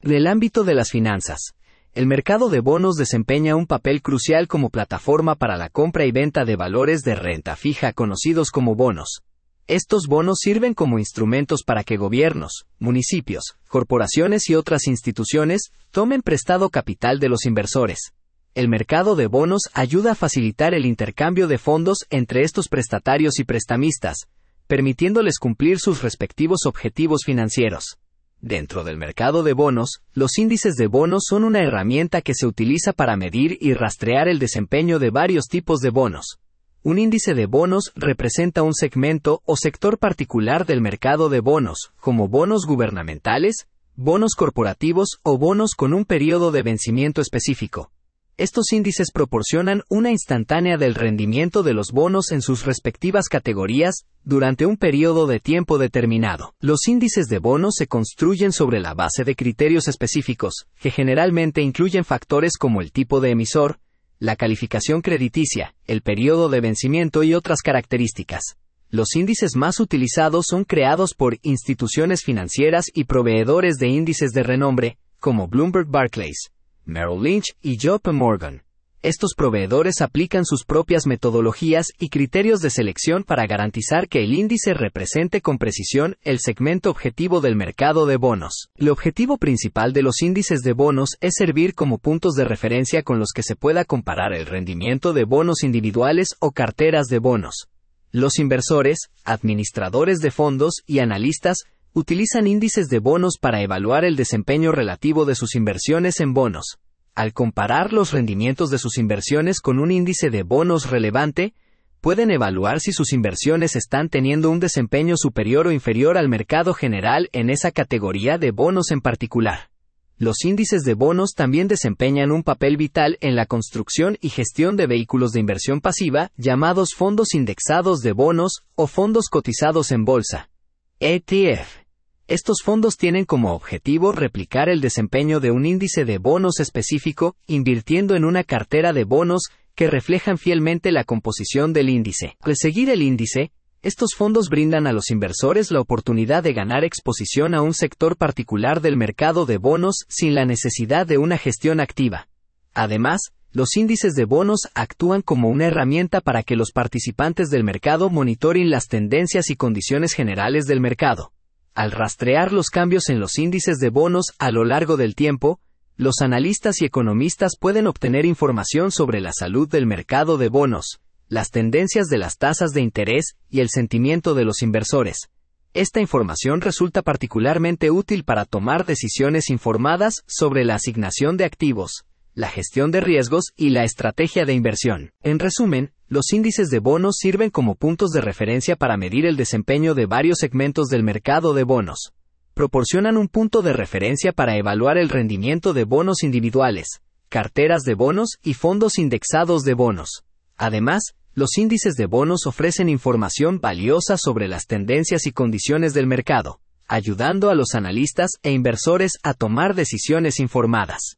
Del ámbito de las finanzas, el mercado de bonos desempeña un papel crucial como plataforma para la compra y venta de valores de renta fija conocidos como bonos. Estos bonos sirven como instrumentos para que gobiernos, municipios, corporaciones y otras instituciones tomen prestado capital de los inversores. El mercado de bonos ayuda a facilitar el intercambio de fondos entre estos prestatarios y prestamistas, permitiéndoles cumplir sus respectivos objetivos financieros. Dentro del mercado de bonos, los índices de bonos son una herramienta que se utiliza para medir y rastrear el desempeño de varios tipos de bonos. Un índice de bonos representa un segmento o sector particular del mercado de bonos, como bonos gubernamentales, bonos corporativos o bonos con un periodo de vencimiento específico. Estos índices proporcionan una instantánea del rendimiento de los bonos en sus respectivas categorías durante un periodo de tiempo determinado. Los índices de bonos se construyen sobre la base de criterios específicos, que generalmente incluyen factores como el tipo de emisor, la calificación crediticia, el periodo de vencimiento y otras características. Los índices más utilizados son creados por instituciones financieras y proveedores de índices de renombre, como Bloomberg Barclays, Merrill Lynch y JP Morgan. Estos proveedores aplican sus propias metodologías y criterios de selección para garantizar que el índice represente con precisión el segmento objetivo del mercado de bonos. El objetivo principal de los índices de bonos es servir como puntos de referencia con los que se pueda comparar el rendimiento de bonos individuales o carteras de bonos. Los inversores, administradores de fondos y analistas utilizan índices de bonos para evaluar el desempeño relativo de sus inversiones en bonos. Al comparar los rendimientos de sus inversiones con un índice de bonos relevante, pueden evaluar si sus inversiones están teniendo un desempeño superior o inferior al mercado general en esa categoría de bonos en particular. Los índices de bonos también desempeñan un papel vital en la construcción y gestión de vehículos de inversión pasiva llamados fondos indexados de bonos o fondos cotizados en bolsa, ETF. Estos fondos tienen como objetivo replicar el desempeño de un índice de bonos específico, invirtiendo en una cartera de bonos que reflejan fielmente la composición del índice. Al seguir el índice, estos fondos brindan a los inversores la oportunidad de ganar exposición a un sector particular del mercado de bonos sin la necesidad de una gestión activa. Además, los índices de bonos actúan como una herramienta para que los participantes del mercado monitoren las tendencias y condiciones generales del mercado. Al rastrear los cambios en los índices de bonos a lo largo del tiempo, los analistas y economistas pueden obtener información sobre la salud del mercado de bonos, las tendencias de las tasas de interés y el sentimiento de los inversores. Esta información resulta particularmente útil para tomar decisiones informadas sobre la asignación de activos, la gestión de riesgos y la estrategia de inversión. En resumen, los índices de bonos sirven como puntos de referencia para medir el desempeño de varios segmentos del mercado de bonos. Proporcionan un punto de referencia para evaluar el rendimiento de bonos individuales, carteras de bonos y fondos indexados de bonos. Además, los índices de bonos ofrecen información valiosa sobre las tendencias y condiciones del mercado, ayudando a los analistas e inversores a tomar decisiones informadas.